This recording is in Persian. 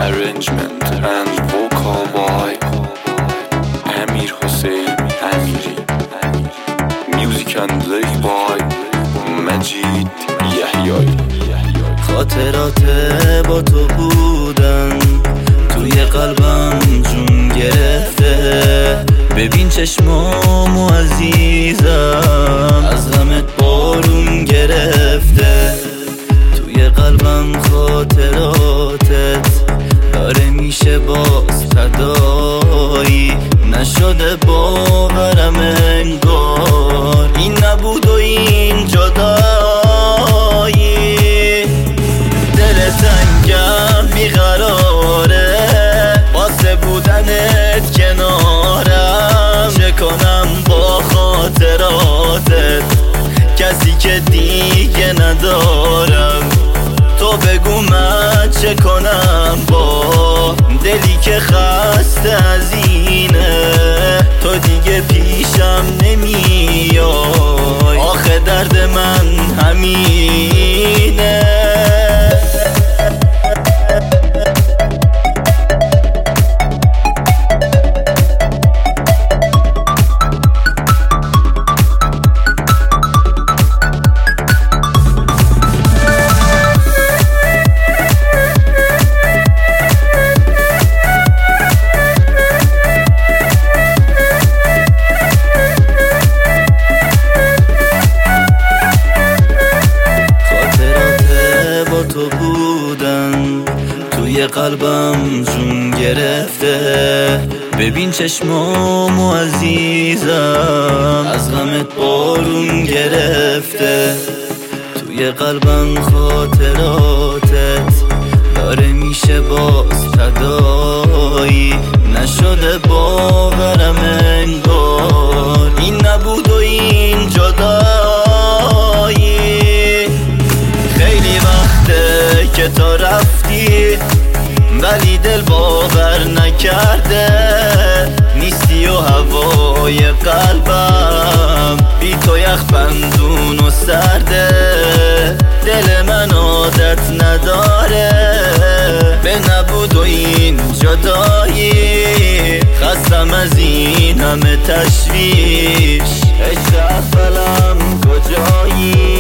arrangement and vocal by Amir Hossein Amiri. Music and lyric by مجید یحیایی. خاطرات با تو بودن توی قلبم جون گرفته. ببین چشمامو عزیزم از غمت بارون گرفته. توی قلبم خاطراتت داره میشه باز تدایی. نشده باورم انگار این نبود و این جدایی. دل تنگم بیقراره واسه بودنت کنارم. چه کنم با خاطراتت کسی که دیگه ندارم. تو بگو من چه کنم با دلی که خسته از اینه. تو دیگه پیشم نمیای آخه درد من همینه. تو بودن توی قلبم جون گرفته. ببین چشمامو عزیزم از غمت بارون گرفته. توی قلبم خاطراتت داره میشه باز تدایی. نشده باورم انگار این نبود و این جدایی. خیلی وقته که تا رفتی ولی دل باور نکرده. نیستی و هوای قلبم بی تو یخ بندون و سرده. دل من عادت نداره به نبود و این جدایی. خستم از این همه تشویش. عشق اولم کجایی؟